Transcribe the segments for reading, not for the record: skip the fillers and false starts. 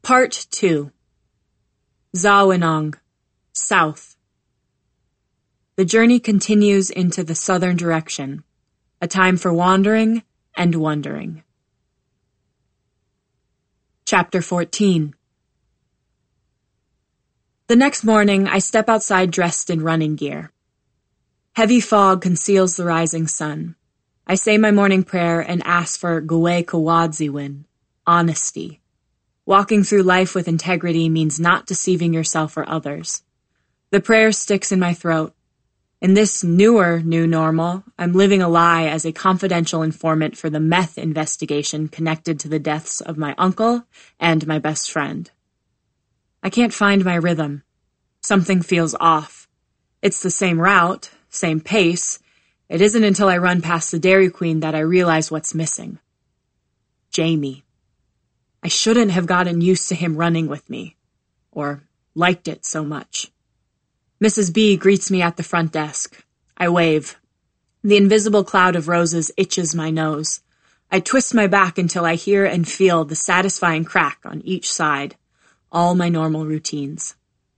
Part 2. Zawinong, South. The journey continues into the southern direction, a time for wandering and wondering. Chapter 14. The next morning, I step outside dressed in running gear. Heavy fog conceals the rising sun. I say my morning prayer and ask for Gwe Kawadziwin, honesty. Walking through life with integrity means not deceiving yourself or others. The prayer sticks in my throat. In this newer new normal, I'm living a lie as a confidential informant for the meth investigation connected to the deaths of my uncle and my best friend. I can't find my rhythm. Something feels off. It's the same route, same pace. It isn't until I run past the Dairy Queen that I realize what's missing. Jamie. I shouldn't have gotten used to him running with me, or liked it so much. Mrs. B greets me at the front desk. I wave. The invisible cloud of roses itches my nose. I twist my back until I hear and feel the satisfying crack on each side. All my normal routines.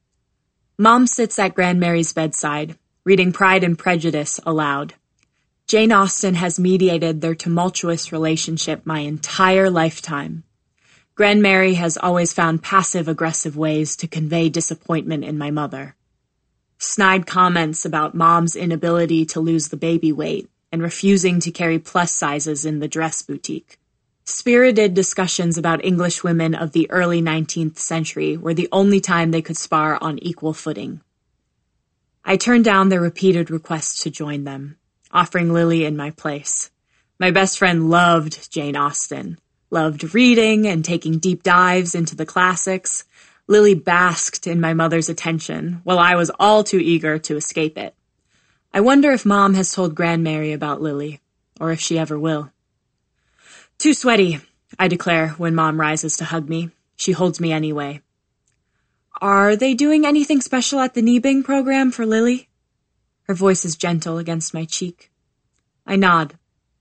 Mom sits at Grandmary's bedside, reading Pride and Prejudice aloud. Jane Austen has mediated their tumultuous relationship my entire lifetime. Grandmary has always found passive-aggressive ways to convey disappointment in my mother. Snide comments about Mom's inability to lose the baby weight and refusing to carry plus sizes in the dress boutique. Spirited discussions about English women of the early 19th century were the only time they could spar on equal footing. I turned down their repeated requests to join them, offering Lily in my place. My best friend loved Jane Austen. Loved reading and taking deep dives into the classics. Lily basked in my mother's attention, while I was all too eager to escape it. I wonder if Mom has told Grandmary about Lily, or if she ever will. Too sweaty, I declare when Mom rises to hug me. She holds me anyway. Are they doing anything special at the Niebing program for Lily? Her voice is gentle against my cheek. I nod.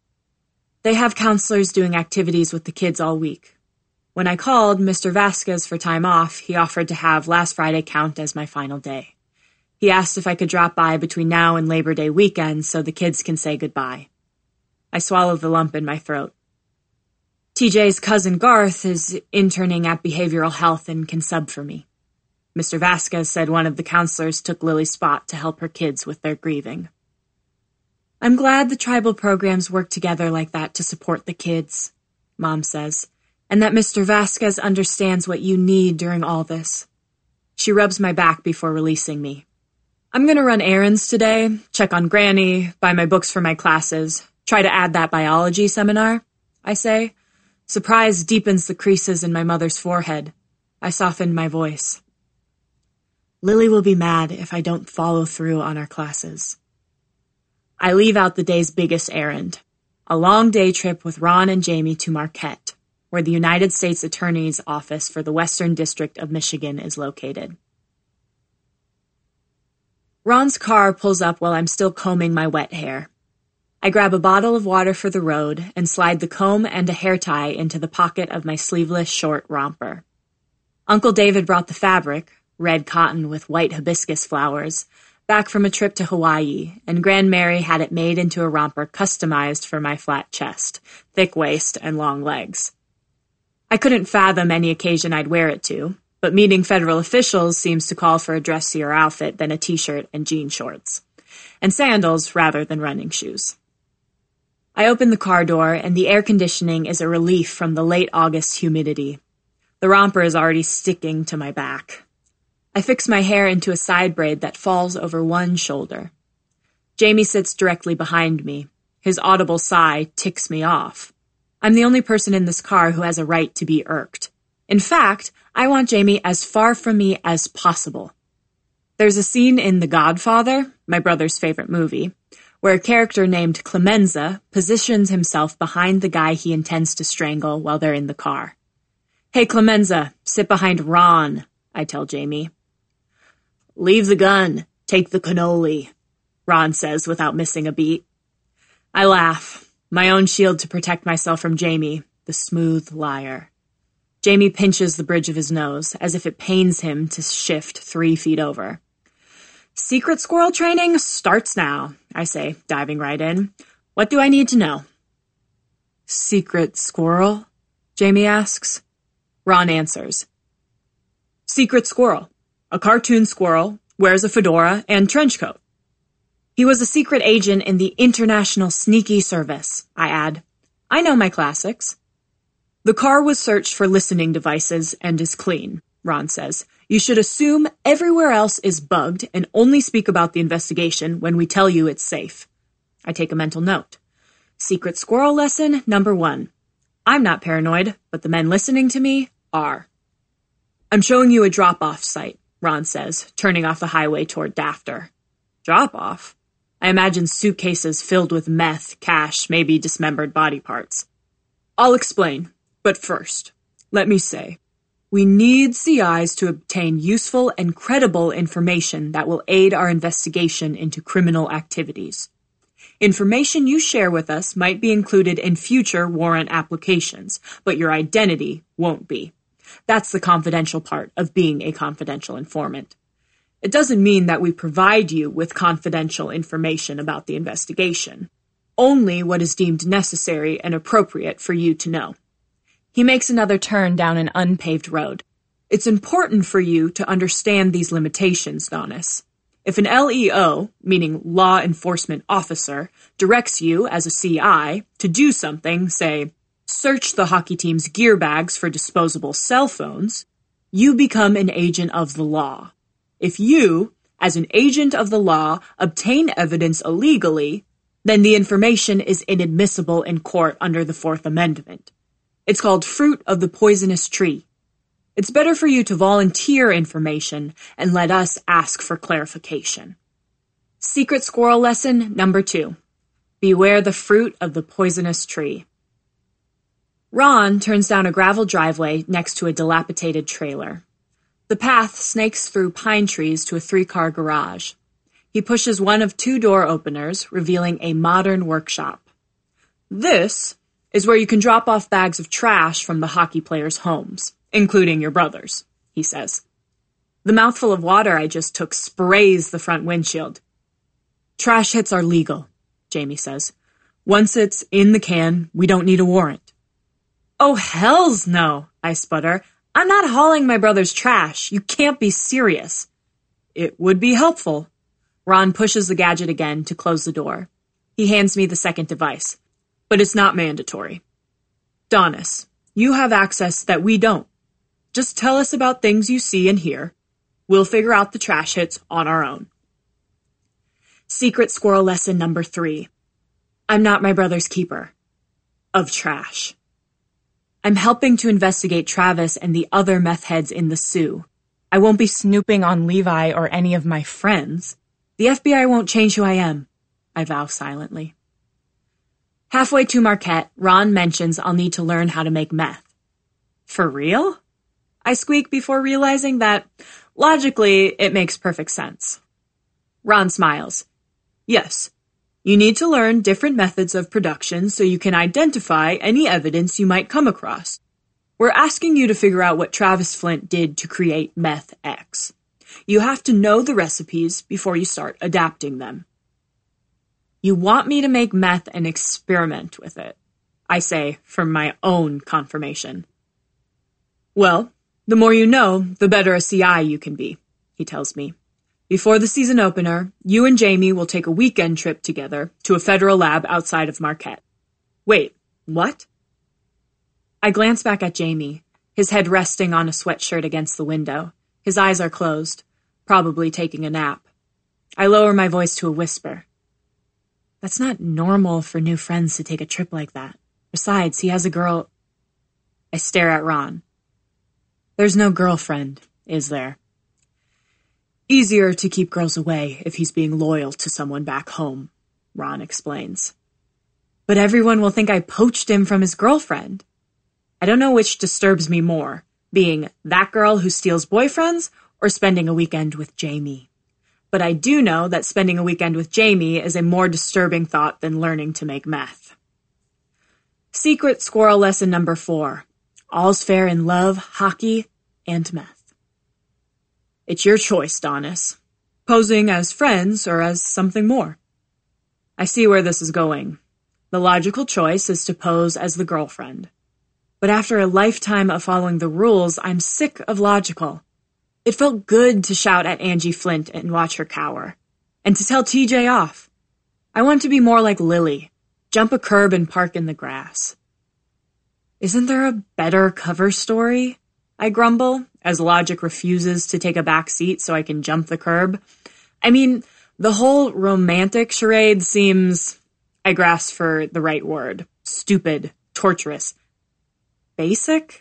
They have counselors doing activities with the kids all week. When I called Mr. Vasquez for time off, he offered to have last Friday count as my final day. He asked if I could drop by between now and Labor Day weekend so the kids can say goodbye. I swallow the lump in my throat. TJ's cousin Garth is interning at Behavioral Health and can sub for me. Mr. Vasquez said one of the counselors took Lily's spot to help her kids with their grieving. I'm glad the tribal programs work together like that to support the kids, Mom says, and that Mr. Vasquez understands what you need during all this. She rubs my back before releasing me. I'm going to run errands today, check on Granny, buy my books for my classes, try to add that biology seminar, I say. Surprise deepens the creases in my mother's forehead. I soften my voice. Lily will be mad if I don't follow through on our classes. I leave out the day's biggest errand, a long day trip with Ron and Jamie to Marquette, where the United States Attorney's Office for the Western District of Michigan is located. Ron's car pulls up while I'm still combing my wet hair. I grab a bottle of water for the road and slide the comb and a hair tie into the pocket of my sleeveless short romper. Uncle David brought the fabric, red cotton with white hibiscus flowers, back from a trip to Hawaii, and Grandmary had it made into a romper customized for my flat chest, thick waist, and long legs. I couldn't fathom any occasion I'd wear it to, but meeting federal officials seems to call for a dressier outfit than a t-shirt and jean shorts, and sandals rather than running shoes. I open the car door, and the air conditioning is a relief from the late August humidity. The romper is already sticking to my back. I fix my hair into a side braid that falls over one shoulder. Jamie sits directly behind me. His audible sigh ticks me off. I'm the only person in this car who has a right to be irked. In fact, I want Jamie as far from me as possible. There's a scene in The Godfather, my brother's favorite movie, where a character named Clemenza positions himself behind the guy he intends to strangle while they're in the car. Hey, Clemenza, sit behind Ron, I tell Jamie. Leave the gun, take the cannoli, Ron says without missing a beat. I laugh, my own shield to protect myself from Jamie, the smooth liar. Jamie pinches the bridge of his nose, as if it pains him to shift 3 feet over. Secret squirrel training starts now, I say, diving right in. What do I need to know? Secret squirrel? Jamie asks. Ron answers. Secret squirrel. A cartoon squirrel, wears a fedora and trench coat. He was a secret agent in the International Sneaky Service, I add. I know my classics. The car was searched for listening devices and is clean, Ron says. You should assume everywhere else is bugged and only speak about the investigation when we tell you it's safe. I take a mental note. Secret squirrel lesson number 1. I'm not paranoid, but the men listening to me are. I'm showing you a drop-off site, Ron says, turning off the highway toward Dafter. Drop-off? I imagine suitcases filled with meth, cash, maybe dismembered body parts. I'll explain, but first, let me say, we need CIs to obtain useful and credible information that will aid our investigation into criminal activities. Information you share with us might be included in future warrant applications, but your identity won't be. That's the confidential part of being a confidential informant. It doesn't mean that we provide you with confidential information about the investigation. Only what is deemed necessary and appropriate for you to know. He makes another turn down an unpaved road. It's important for you to understand these limitations, Donis. If an LEO, meaning law enforcement officer, directs you as a CI to do something, say, search the hockey team's gear bags for disposable cell phones, you become an agent of the law. If you, as an agent of the law, obtain evidence illegally, then the information is inadmissible in court under the Fourth Amendment. It's called fruit of the poisonous tree. It's better for you to volunteer information and let us ask for clarification. Secret squirrel lesson number 2. Beware the fruit of the poisonous tree. Ron turns down a gravel driveway next to a dilapidated trailer. The path snakes through pine trees to a 3-car garage. He pushes one of 2 door openers, revealing a modern workshop. This is where you can drop off bags of trash from the hockey players' homes, including your brother's, he says. The mouthful of water I just took sprays the front windshield. Trash hits are legal, Jamie says. Once it's in the can, we don't need a warrant. Oh, hells no, I sputter. I'm not hauling my brother's trash. You can't be serious. It would be helpful. Ron pushes the gadget again to close the door. He hands me the second device. But it's not mandatory. Donis, you have access that we don't. Just tell us about things you see and hear. We'll figure out the trash hits on our own. Secret squirrel lesson number 3. I'm not my brother's keeper. Of trash. I'm helping to investigate Travis and the other meth heads in the Sioux. I won't be snooping on Levi or any of my friends. The FBI won't change who I am, I vow silently. Halfway to Marquette, Ron mentions I'll need to learn how to make meth. For real? I squeak before realizing that, logically, it makes perfect sense. Ron smiles. Yes, you need to learn different methods of production so you can identify any evidence you might come across. We're asking you to figure out what Travis Flint did to create Meth X. You have to know the recipes before you start adapting them. You want me to make meth and experiment with it, I say, for my own confirmation. Well, the more you know, the better a CI you can be, he tells me. Before the season opener, you and Jamie will take a weekend trip together to a federal lab outside of Marquette. Wait, what? I glance back at Jamie, his head resting on a sweatshirt against the window. His eyes are closed, probably taking a nap. I lower my voice to a whisper. That's not normal for new friends to take a trip like that. Besides, he has a girl... I stare at Ron. There's no girlfriend, is there? Easier to keep girls away if he's being loyal to someone back home, Ron explains. But everyone will think I poached him from his girlfriend. I don't know which disturbs me more, being that girl who steals boyfriends or spending a weekend with Jamie. But I do know that spending a weekend with Jamie is a more disturbing thought than learning to make meth. Secret squirrel lesson number 4. All's fair in love, hockey, and meth. It's your choice, Donis. Posing as friends or as something more. I see where this is going. The logical choice is to pose as the girlfriend. But after a lifetime of following the rules, I'm sick of logical. It felt good to shout at Angie Flint and watch her cower. And to tell TJ off. I want to be more like Lily. Jump a curb and park in the grass. Isn't there a better cover story? I grumble, as logic refuses to take a back seat so I can jump the curb. I mean, the whole romantic charade seems, I grasp for the right word, stupid, torturous. Basic?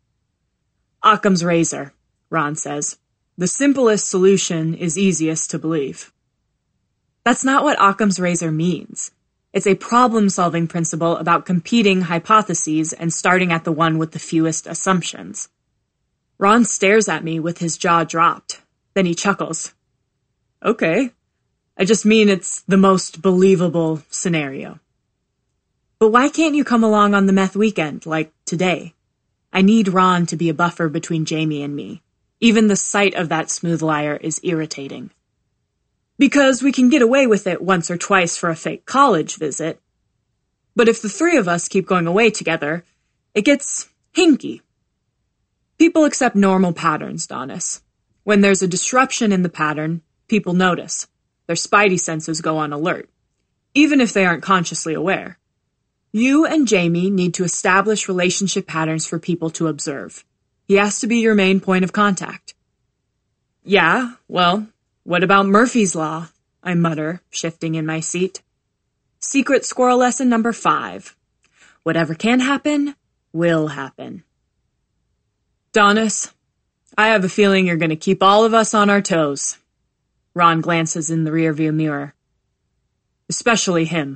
Occam's razor, Ron says. The simplest solution is easiest to believe. That's not what Occam's razor means. It's a problem-solving principle about competing hypotheses and starting at the one with the fewest assumptions. Ron stares at me with his jaw dropped. Then he chuckles. Okay. I just mean it's the most believable scenario. But why can't you come along on the meth weekend, like today? I need Ron to be a buffer between Jamie and me. Even the sight of that smooth liar is irritating. Because we can get away with it once or twice for a fake college visit. But if the three of us keep going away together, it gets hinky. People accept normal patterns, Donis. When there's a disruption in the pattern, people notice. Their spidey senses go on alert, even if they aren't consciously aware. You and Jamie need to establish relationship patterns for people to observe. He has to be your main point of contact. Yeah, well, what about Murphy's Law? I mutter, shifting in my seat. Secret squirrel lesson number 5. Whatever can happen, will happen. Donis, I have a feeling you're going to keep all of us on our toes. Ron glances in the rearview mirror. Especially him.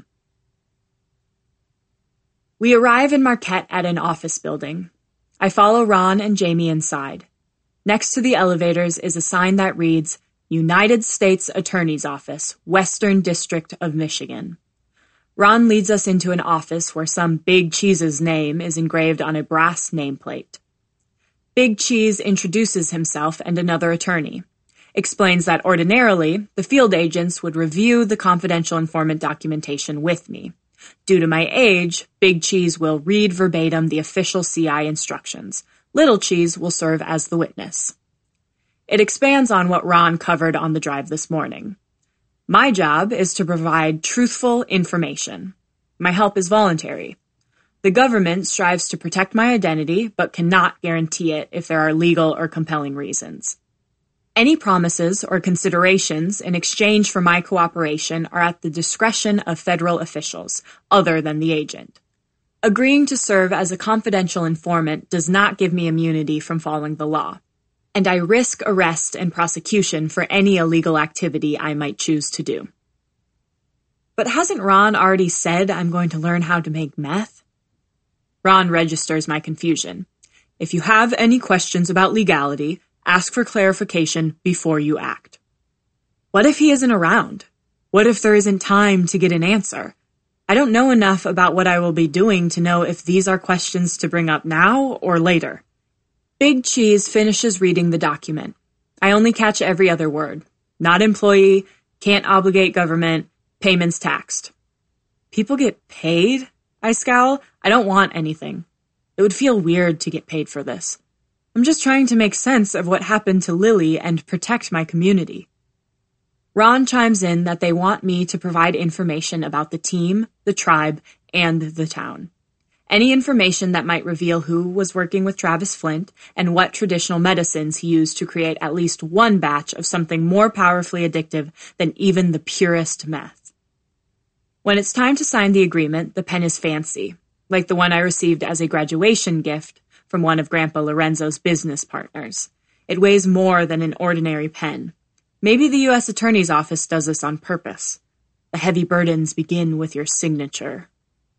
We arrive in Marquette at an office building. I follow Ron and Jamie inside. Next to the elevators is a sign that reads, United States Attorney's Office, Western District of Michigan. Ron leads us into an office where some Big Cheese's name is engraved on a brass nameplate. Big Cheese introduces himself and another attorney. Explains that ordinarily, the field agents would review the confidential informant documentation with me. Due to my age, Big Cheese will read verbatim the official CI instructions. Little Cheese will serve as the witness. It expands on what Ron covered on the drive this morning. My job is to provide truthful information. My help is voluntary. The government strives to protect my identity, but cannot guarantee it if there are legal or compelling reasons. Any promises or considerations in exchange for my cooperation are at the discretion of federal officials, other than the agent. Agreeing to serve as a confidential informant does not give me immunity from following the law, and I risk arrest and prosecution for any illegal activity I might choose to do. But hasn't Ron already said I'm going to learn how to make meth? Ron registers my confusion. If you have any questions about legality, ask for clarification before you act. What if he isn't around? What if there isn't time to get an answer? I don't know enough about what I will be doing to know if these are questions to bring up now or later. Big Cheese finishes reading the document. I only catch every other word. Not employee, can't obligate government, payments taxed. People get paid? I scowl. I don't want anything. It would feel weird to get paid for this. I'm just trying to make sense of what happened to Lily and protect my community. Ron chimes in that they want me to provide information about the team, the tribe, and the town. Any information that might reveal who was working with Travis Flint and what traditional medicines he used to create at least one batch of something more powerfully addictive than even the purest meth. When it's time to sign the agreement, the pen is fancy, like the one I received as a graduation gift from one of Grandpa Lorenzo's business partners. It weighs more than an ordinary pen. Maybe the U.S. Attorney's Office does this on purpose. The heavy burdens begin with your signature.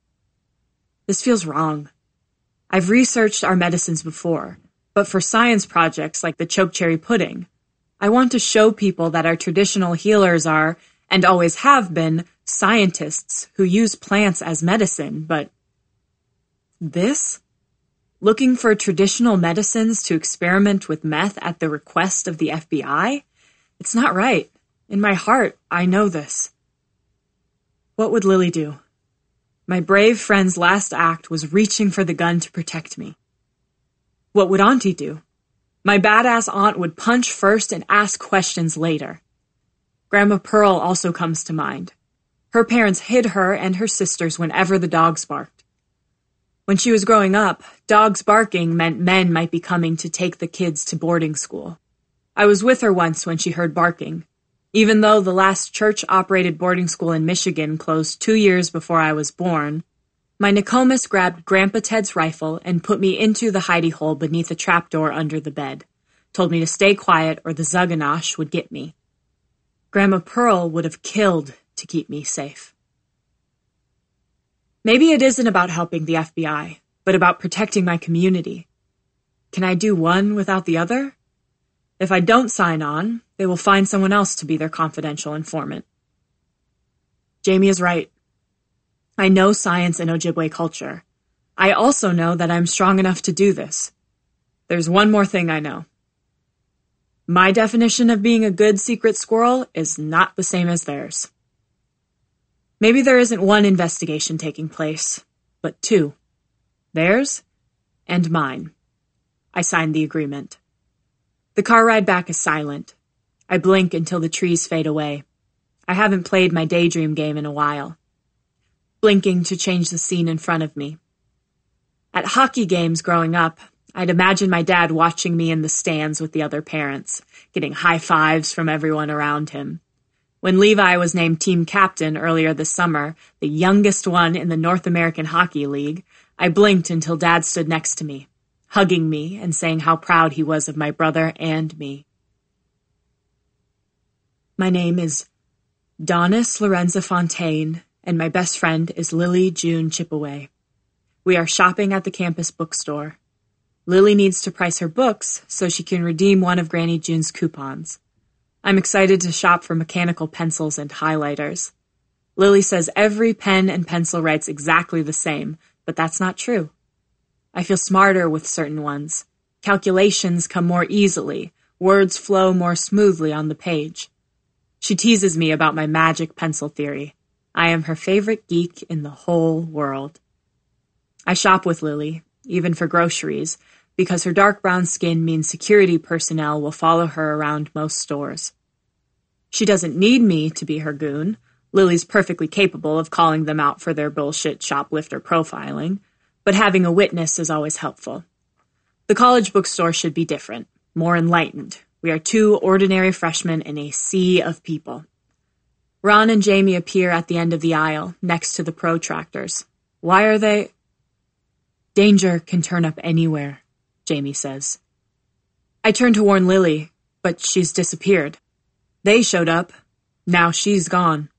This feels wrong. I've researched our medicines before, but for science projects like the chokecherry pudding, I want to show people that our traditional healers are, and always have been, scientists who use plants as medicine, but this? Looking for traditional medicines to experiment with meth at the request of the FBI? It's not right. In my heart, I know this. What would Lily do? My brave friend's last act was reaching for the gun to protect me. What would Auntie do? My badass aunt would punch first and ask questions later. Grandma Pearl also comes to mind. Her parents hid her and her sisters whenever the dogs barked. When she was growing up, dogs barking meant men might be coming to take the kids to boarding school. I was with her once when she heard barking. Even though the last church-operated boarding school in Michigan closed 2 years before I was born, my Nokomis grabbed Grandpa Ted's rifle and put me into the hidey hole beneath a trapdoor under the bed, told me to stay quiet or the Zuganosh would get me. Grandma Pearl would have killed to keep me safe. Maybe it isn't about helping the FBI, but about protecting my community. Can I do one without the other? If I don't sign on, they will find someone else to be their confidential informant. Jamie is right. I know science and Ojibwe culture. I also know that I'm strong enough to do this. There's one more thing I know. My definition of being a good secret squirrel is not the same as theirs. Maybe there isn't one investigation taking place, but 2. Theirs and mine. I signed the agreement. The car ride back is silent. I blink until the trees fade away. I haven't played my daydream game in a while. Blinking to change the scene in front of me. At hockey games growing up, I'd imagine my dad watching me in the stands with the other parents, getting high fives from everyone around him. When Levi was named team captain earlier this summer, the youngest one in the North American Hockey League, I blinked until Dad stood next to me, hugging me and saying how proud he was of my brother and me. My name is Donis Lorenza Fontaine, and my best friend is Lily June Chipaway. We are shopping at the campus bookstore. Lily needs to price her books so she can redeem one of Granny June's coupons. I'm excited to shop for mechanical pencils and highlighters. Lily says every pen and pencil writes exactly the same, but that's not true. I feel smarter with certain ones. Calculations come more easily. Words flow more smoothly on the page. She teases me about my magic pencil theory. I am her favorite geek in the whole world. I shop with Lily, even for groceries, because her dark brown skin means security personnel will follow her around most stores. She doesn't need me to be her goon. Lily's perfectly capable of calling them out for their bullshit shoplifter profiling, but having a witness is always helpful. The college bookstore should be different, more enlightened. We are 2 ordinary freshmen in a sea of people. Ron and Jamie appear at the end of the aisle, next to the protractors. Why are they... Danger can turn up anywhere, Jamie says. I turn to warn Lily, but she's disappeared. They showed up. Now she's gone.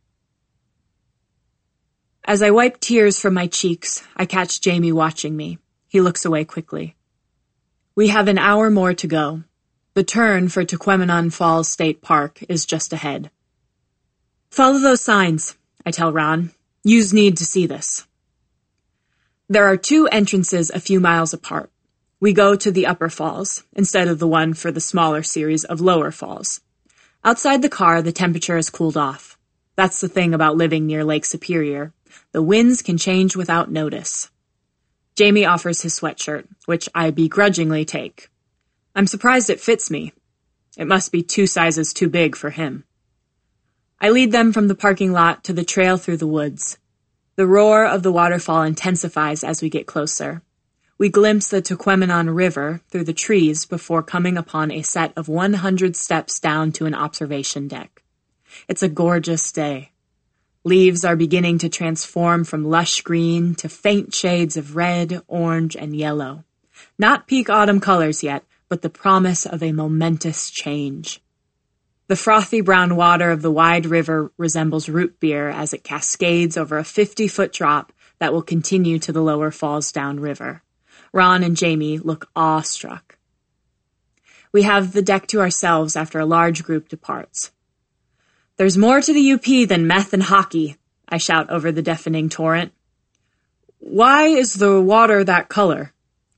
As I wipe tears from my cheeks, I catch Jamie watching me. He looks away quickly. We have an hour more to go. The turn for Tequemanon Falls State Park is just ahead. Follow those signs, I tell Ron. Yous need to see this. There are 2 entrances a few miles apart. We go to the upper falls, instead of the one for the smaller series of lower falls. Outside the car, the temperature has cooled off. That's the thing about living near Lake Superior. The winds can change without notice. Jamie offers his sweatshirt, which I begrudgingly take. I'm surprised it fits me. It must be 2 sizes too big for him. I lead them from the parking lot to the trail through the woods. The roar of the waterfall intensifies as we get closer. We glimpse the Tequemanon River through the trees before coming upon a set of 100 steps down to an observation deck. It's a gorgeous day. Leaves are beginning to transform from lush green to faint shades of red, orange, and yellow. Not peak autumn colors yet, but the promise of a momentous change. The frothy brown water of the wide river resembles root beer as it cascades over a 50-foot drop that will continue to the lower falls downriver. Ron and Jamie look awestruck. We have the deck to ourselves after a large group departs. There's more to the UP than meth and hockey, I shout over the deafening torrent. Why is the water that color?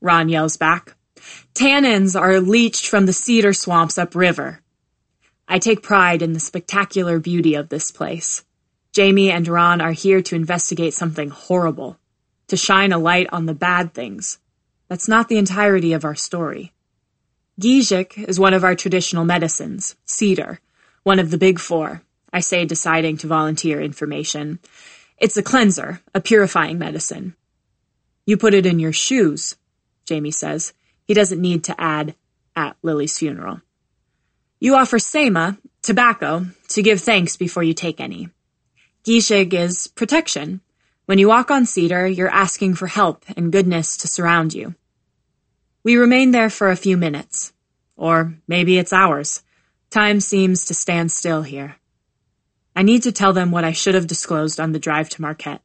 Ron yells back. Tannins are leached from the cedar swamps upriver. I take pride in the spectacular beauty of this place. Jamie and Ron are here to investigate something horrible, to shine a light on the bad things. That's not the entirety of our story. Gijik is one of our traditional medicines, cedar, one of the big four, I say, deciding to volunteer information. It's a cleanser, a purifying medicine. You put it in your shoes, Jamie says. He doesn't need to add, at Lily's funeral. You offer sema, tobacco, to give thanks before you take any. Gijik is protection. When you walk on cedar, you're asking for help and goodness to surround you. We remain there for a few minutes. Or maybe it's hours. Time seems to stand still here. I need to tell them what I should have disclosed on the drive to Marquette.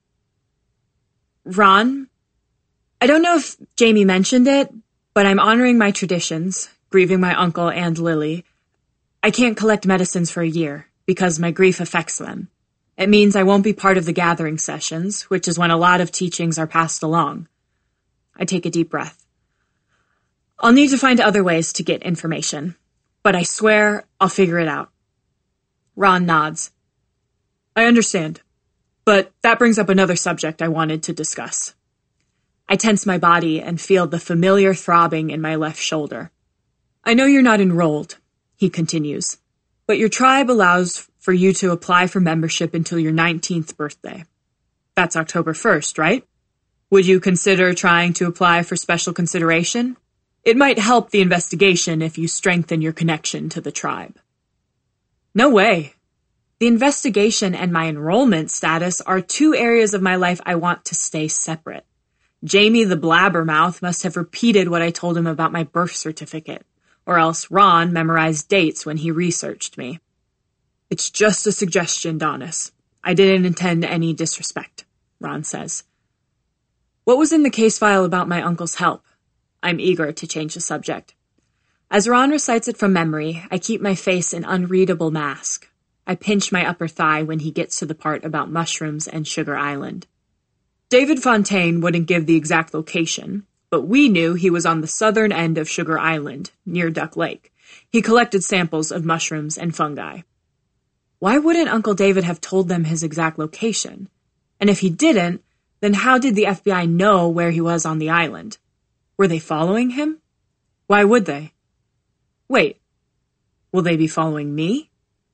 Ron? I don't know if Jamie mentioned it, but I'm honoring my traditions, grieving my uncle and Lily. I can't collect medicines for a year, because my grief affects them. It means I won't be part of the gathering sessions, which is when a lot of teachings are passed along. I take a deep breath. I'll need to find other ways to get information, but I swear I'll figure it out. Ron nods. I understand, but that brings up another subject I wanted to discuss. I tense my body and feel the familiar throbbing in my left shoulder. I know you're not enrolled, he continues, but your tribe allows for you to apply for membership until your 19th birthday. That's October 1st, right? Would you consider trying to apply for special consideration? It might help the investigation if you strengthen your connection to the tribe. No way. The investigation and my enrollment status are two areas of my life I want to stay separate. Jamie the blabbermouth must have repeated what I told him about my birth certificate, or else Ron memorized dates when he researched me. It's just a suggestion, Donis. I didn't intend any disrespect, Ron says. What was in the case file about my uncle's help? I'm eager to change the subject. As Ron recites it from memory, I keep my face an unreadable mask. I pinch my upper thigh when he gets to the part about mushrooms and Sugar Island. David Fontaine wouldn't give the exact location, but we knew he was on the southern end of Sugar Island, near Duck Lake. He collected samples of mushrooms and fungi. Why wouldn't Uncle David have told them his exact location? And if he didn't, then how did the FBI know where he was on the island? Were they following him? Why would they? Wait, will they be following me?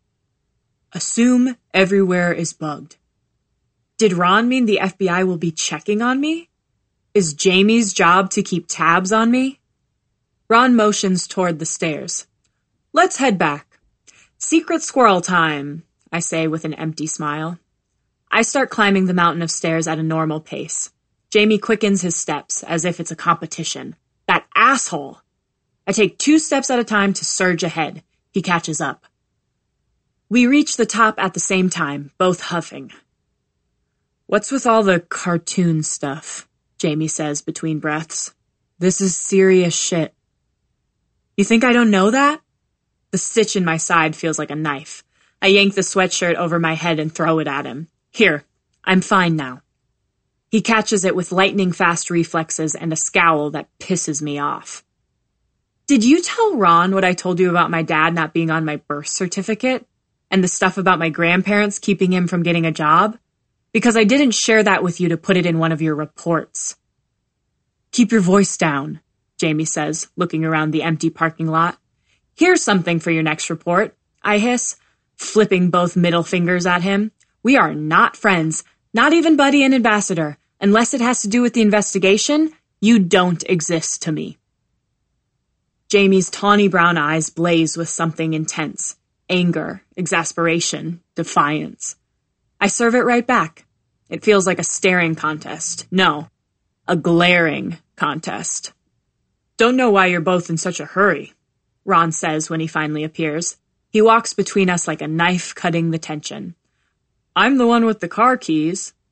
Assume everywhere is bugged. Did Ron mean the FBI will be checking on me? Is Jamie's job to keep tabs on me? Ron motions toward the stairs. Let's head back. Secret squirrel time, I say with an empty smile. I start climbing the mountain of stairs at a normal pace. Jamie quickens his steps as if it's a competition. That asshole! I take 2 steps at a time to surge ahead. He catches up. We reach the top at the same time, both huffing. What's with all the cartoon stuff? Jamie says between breaths. This is serious shit. You think I don't know that? The stitch in my side feels like a knife. I yank the sweatshirt over my head and throw it at him. Here, I'm fine now. He catches it with lightning-fast reflexes and a scowl that pisses me off. Did you tell Ron what I told you about my dad not being on my birth certificate? And the stuff about my grandparents keeping him from getting a job? Because I didn't share that with you to put it in one of your reports. Keep your voice down, Jamie says, looking around the empty parking lot. Here's something for your next report, I hiss, flipping both middle fingers at him. We are not friends, not even buddy and ambassador. Unless it has to do with the investigation, you don't exist to me. Jamie's tawny brown eyes blaze with something intense. Anger, exasperation, defiance. I serve it right back. It feels like a staring contest. No, a glaring contest. Don't know why you're both in such a hurry, Ron says when he finally appears. He walks between us like a knife cutting the tension. I'm the one with the car keys.